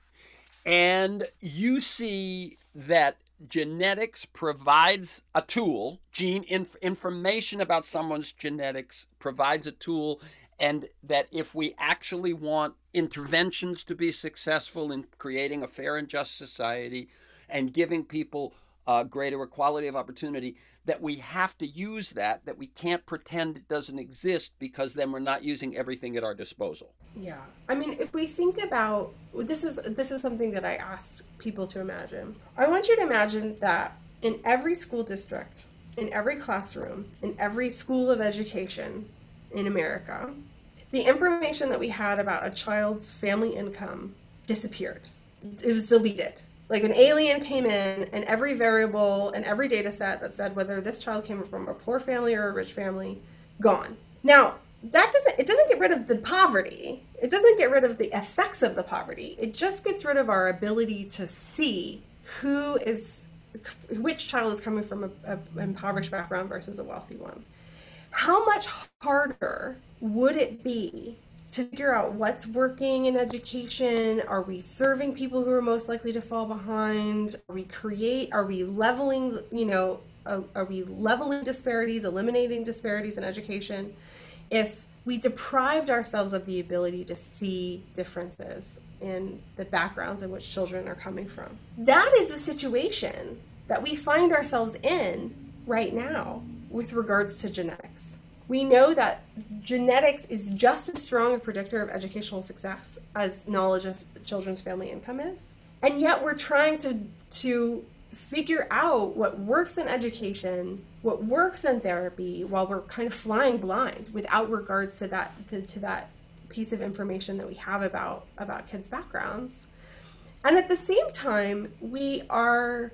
And you see that genetics provides a tool, gene inf- information about someone's genetics provides a tool, and that if we actually want interventions to be successful in creating a fair and just society and giving people uh, greater equality of opportunity, that we have to use that, that we can't pretend it doesn't exist, because then we're not using everything at our disposal. Yeah. I mean, if we think about, this is this is something that I ask people to imagine. I want you to imagine that in every school district, in every classroom, in every school of education in America, the information that we had about a child's family income disappeared. It was deleted. Like an alien came in, and every variable and every data set that said whether this child came from a poor family or a rich family, gone. Now, that doesn't, it doesn't get rid of the poverty. It doesn't get rid of the effects of the poverty. It just gets rid of our ability to see who is, which child is coming from a, a impoverished background versus a wealthy one. How much harder would it be to figure out what's working in education? Are we serving people who are most likely to fall behind? Are we create, are we leveling, you know, are, are we leveling disparities, eliminating disparities in education? If we deprived ourselves of the ability to see differences in the backgrounds in which children are coming from. That is the situation that we find ourselves in right now with regards to genetics. We know that genetics is just as strong a predictor of educational success as knowledge of children's family income is. And yet we're trying to, to figure out what works in education, what works in therapy, while we're kind of flying blind without regards to that, to, to that piece of information that we have about, about kids' backgrounds. And at the same time, we are...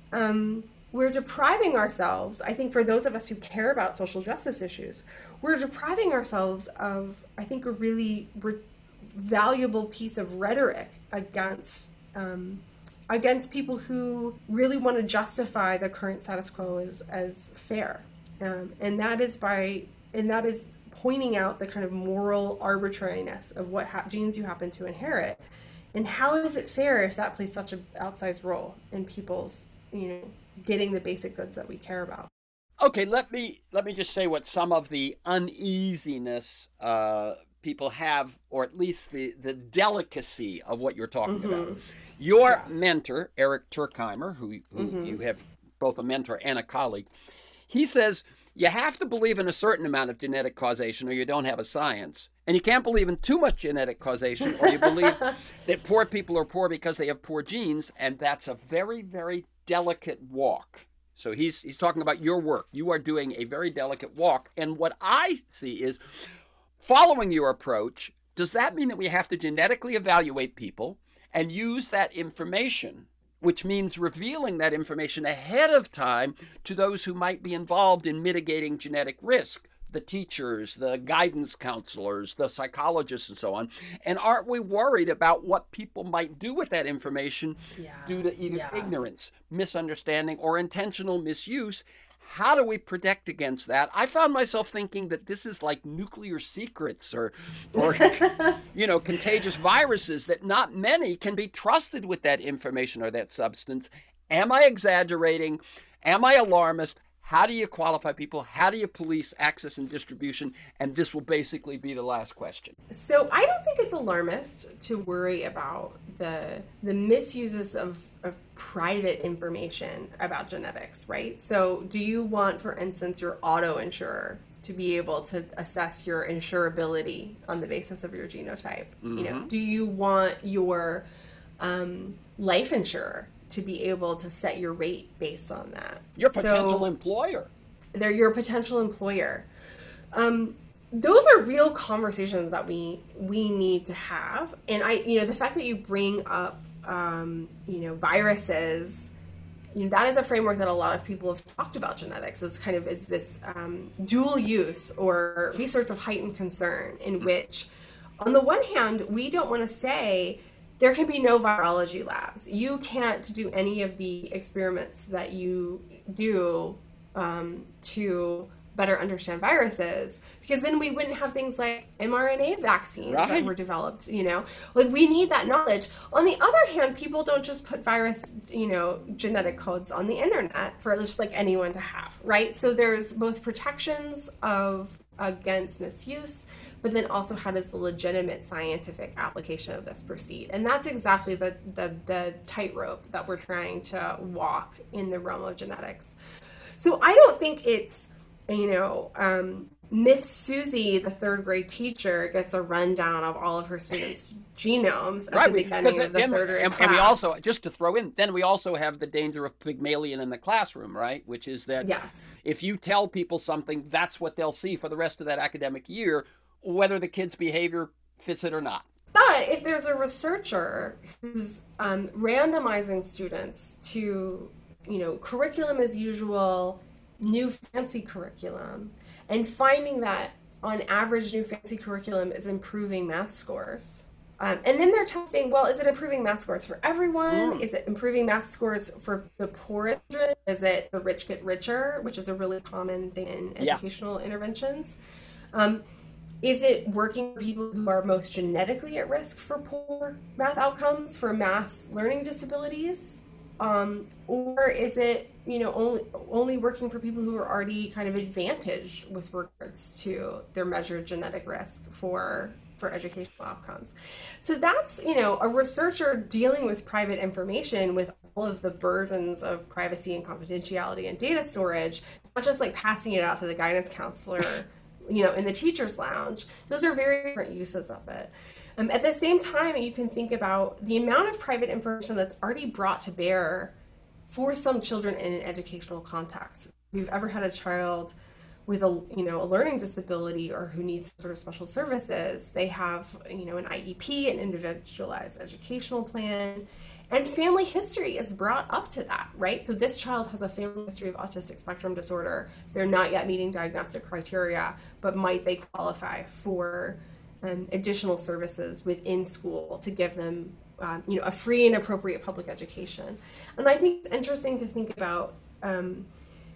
Um, We're depriving ourselves, I think for those of us who care about social justice issues, we're depriving ourselves of, I think, a really re- valuable piece of rhetoric against um, against people who really want to justify the current status quo as, as fair. Um, and that is by, and that is pointing out the kind of moral arbitrariness of what ha- genes you happen to inherit. And how is it fair if that plays such an outsized role in people's, you know, getting the basic goods that we care about? Okay, let me let me just say what some of the uneasiness uh, people have, or at least the, the delicacy of what you're talking mm-hmm. about. Your yeah. mentor, Eric Turkheimer, who, who mm-hmm. you have both a mentor and a colleague, he says you have to believe in a certain amount of genetic causation or you don't have a science. And you can't believe in too much genetic causation or you believe that poor people are poor because they have poor genes, and that's a very, very delicate walk. So he's he's talking about your work. You are doing a very delicate walk. And what I see is, following your approach, does that mean that we have to genetically evaluate people and use that information, which means revealing that information ahead of time to those who might be involved in mitigating genetic risk? The teachers, the guidance counselors, the psychologists, and so on. And aren't we worried about what people might do with that information yeah. due to either yeah. ignorance, misunderstanding, or intentional misuse? How do we protect against that? I found myself thinking that this is like nuclear secrets or, or you know, contagious viruses, that not many can be trusted with that information or that substance. Am I exaggerating? Am I alarmist? How do you qualify people? How do you police access and distribution? And this will basically be the last question. So I don't think it's alarmist to worry about the the misuses of, of private information about genetics, right? So do you want, for instance, your auto insurer to be able to assess your insurability on the basis of your genotype? Mm-hmm. You know, do you want your um, life insurer to be able to set your rate based on that? Your potential so, employer. They're your potential employer. Um, those are real conversations that we we need to have. And I, you know, the fact that you bring up, um, you know, viruses you know, that is a framework that a lot of people have talked about genetics as kind of as this um, dual use or research of heightened concern, in mm-hmm. which, on the one hand, we don't want to say there can be no virology labs. You can't do any of the experiments that you do um, to better understand viruses, because then we wouldn't have things like mRNA vaccines right. that were developed, you know, like we need that knowledge. On the other hand, people don't just put virus, you know, genetic codes on the internet for just like anyone to have, right? So there's both protections of against misuse, but then also how does the legitimate scientific application of this proceed? And that's exactly the, the, the tightrope that we're trying to walk in the realm of genetics. So I don't think it's, you know, um, Miss Susie, the third grade teacher, gets a rundown of all of her students' genomes at right, the beginning of the then, third grade and, class. And we also, just to throw in, then we also have the danger of Pygmalion in the classroom, right? Which is that yes. if you tell people something, that's what they'll see for the rest of that academic year, whether the kid's behavior fits it or not. But if there's a researcher who's um, randomizing students to, you know, curriculum as usual, new fancy curriculum, and finding that on average new fancy curriculum is improving math scores. Um, and then they're testing, well, is it improving math scores for everyone? Mm. Is it improving math scores for the poorest? Is it the rich get richer, which is a really common thing in educational yeah. interventions? Um, is it working for people who are most genetically at risk for poor math outcomes, for math learning disabilities? Um, or is it, you know, only only working for people who are already kind of advantaged with regards to their measured genetic risk for for educational outcomes? So that's, you know, a researcher dealing with private information with all of the burdens of privacy and confidentiality and data storage, not just like passing it out to the guidance counselor, you know, in the teacher's lounge. Those are very different uses of it. Um, at the same time, you can think about the amount of private information that's already brought to bear for some children in an educational context. If you've ever had a child with a, you know, a learning disability or who needs sort of special services, they have, you know, an I E P, an individualized educational plan, and family history is brought up to that, right? So this child has a family history of autistic spectrum disorder. They're not yet meeting diagnostic criteria, but might they qualify for Um, additional services within school to give them, um, you know, a free and appropriate public education. And I think it's interesting to think about, um,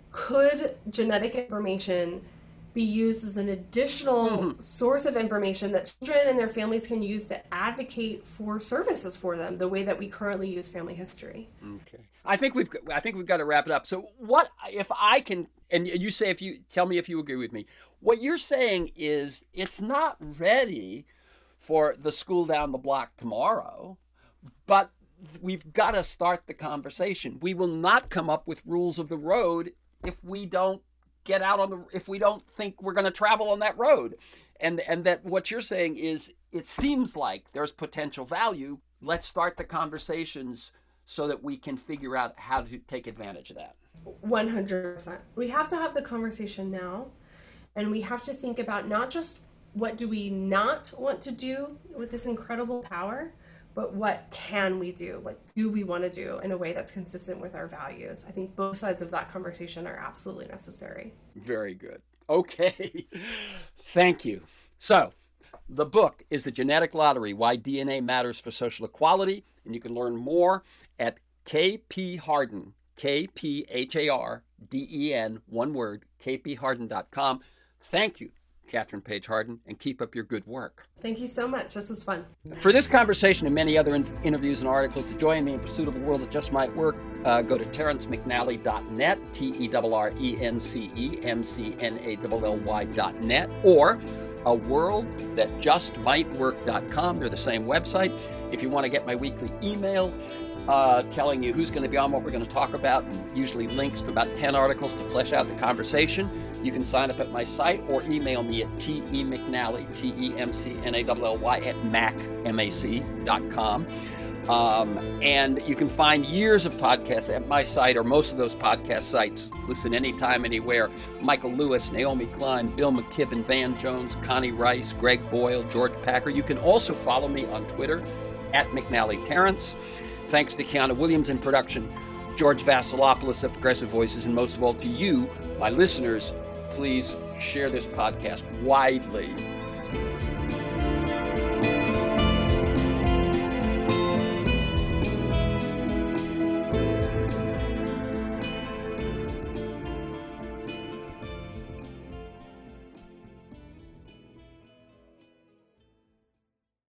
could genetic information be used as an additional mm-hmm. source of information that children and their families can use to advocate for services for them, the way that we currently use family history? Okay. I think we've I think we've got to wrap it up. So what if I can, and you say, if you tell me if you agree with me, what you're saying is it's not ready for the school down the block tomorrow, but we've got to start the conversation. We will not come up with rules of the road if we don't get out on the, if we don't think we're going to travel on that road. And, and that what you're saying is, it seems like there's potential value. Let's start the conversations so that we can figure out how to take advantage of that. one hundred percent. We have to have the conversation now, and we have to think about not just what do we not want to do with this incredible power, but what can we do? What do we want to do in a way that's consistent with our values? I think both sides of that conversation are absolutely necessary. Very good. Okay. Thank you. So, the book is The Genetic Lottery, Why D N A Matters for Social Equality, and you can learn more at K P Harden, K P H A R D E N, one word, K P Harden dot com. Thank you, Catherine Page Harden, and keep up your good work. Thank you so much. This was fun. For this conversation and many other in- interviews and articles, to join me in pursuit of a world that just might work, uh, go to terrence mcnally dot net, T E R R E N C E M C N A L L Y dot net, or a world that just might work dot com. They're the same website. If you want to get my weekly email uh, telling you who's going to be on, what we're going to talk about, and usually links to about ten articles to flesh out the conversation, you can sign up at my site or email me at temcnally, T E M C N A L L Y, at mac, M A C, dot com. Um, and you can find years of podcasts at my site, or most of those podcast sites. Listen anytime, anywhere. Michael Lewis, Naomi Klein, Bill McKibben, Van Jones, Connie Rice, Greg Boyle, George Packer. You can also follow me on Twitter at McNally Terrence. Thanks to Kiana Williams in production. George Vasilopoulos of Progressive Voices, and most of all to you, my listeners, please share this podcast widely.